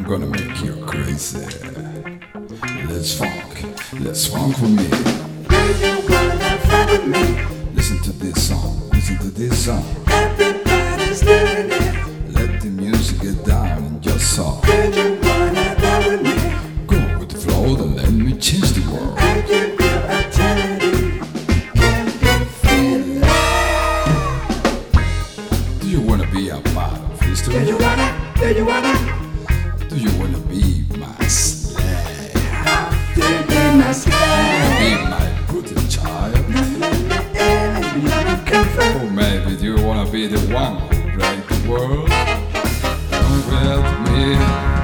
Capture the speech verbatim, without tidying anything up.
gonna make you crazy. Let's funk, let's funk for me. Do you wanna funk with me? Listen to this song, listen to this song. Everybody's doing it. Let the music get down in your soul. Do you wanna go with me? Go with the flow, then let me change the world. I give you eternity. Can you feel it? Do you wanna be a part of history? Do you wanna? Do you wanna? Do you wanna be my slave? Do you be my slave? Be my good child? Or maybe do you wanna be the one who break the world? Come with me.